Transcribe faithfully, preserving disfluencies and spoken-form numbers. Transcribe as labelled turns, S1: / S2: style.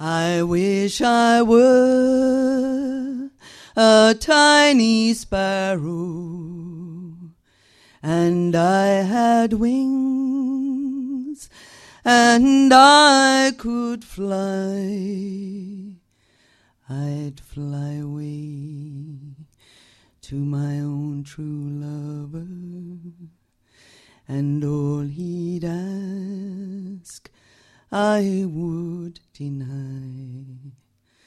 S1: I wish I were a tiny sparrow, and I had wings, and I could fly. I'd fly away to my own true lover, and all he'd ask I would deny.